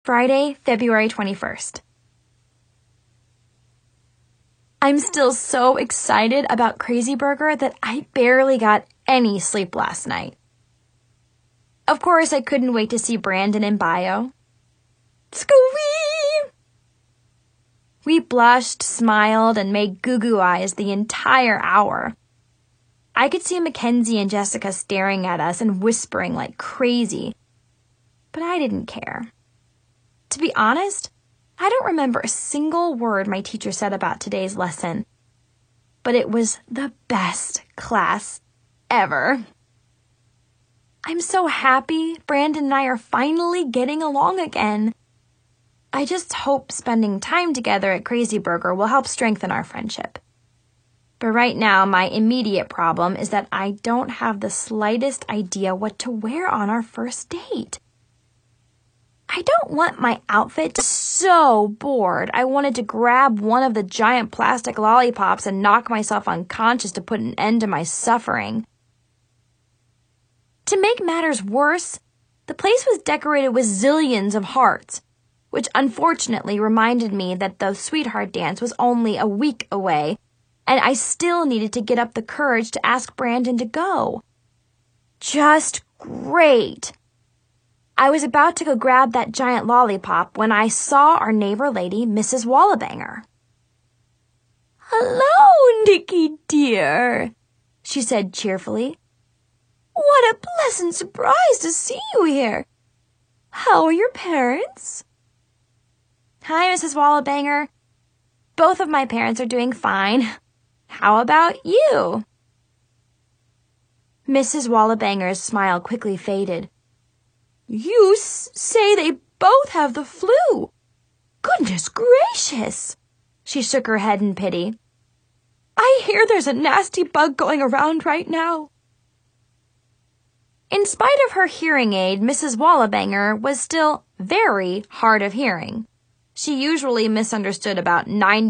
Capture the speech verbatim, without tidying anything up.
Friday, February twenty-first. I'm still so excited about Crazy Burger that I barely got any sleep last night. Of course, I couldn't wait to see Brandon in bio. Squee! We blushed, smiled, and made goo-goo eyes the entire hour. I could see Mackenzie and Jessica staring at us and whispering like crazy, but I didn't care. To be honest, I don't remember a single word my teacher said about today's lesson, but it was the best class ever. I'm so happy Brandon and I are finally getting along again. I just hope spending time together at Crazy Burger will help strengthen our friendship. But right now, my immediate problem is that I don't have the slightest idea what to wear on our first date. I don't want my outfit to be so bored I wanted to grab one of the giant plastic lollipops and knock myself unconscious to put an end to my suffering. To make matters worse, the place was decorated with zillions of hearts, which unfortunately reminded me that the sweetheart dance was only a week away, and I still needed to get up the courage to ask Brandon to go. Just great! I was about to go grab that giant lollipop when I saw our neighbor lady, Missus Wallabanger. "Hello, Nikki dear," she said cheerfully. "What a pleasant surprise to see you here. How are your parents?" "Hi, Missus Wallabanger. Both of my parents are doing fine. How about you?" Missus Wallabanger's smile quickly faded. "You s- say they both have the flu. Goodness gracious!" She shook her head in pity. "I hear there's a nasty bug going around right now." In spite of her hearing aid, Missus Wallabanger was still very hard of hearing. She usually misunderstood about ninety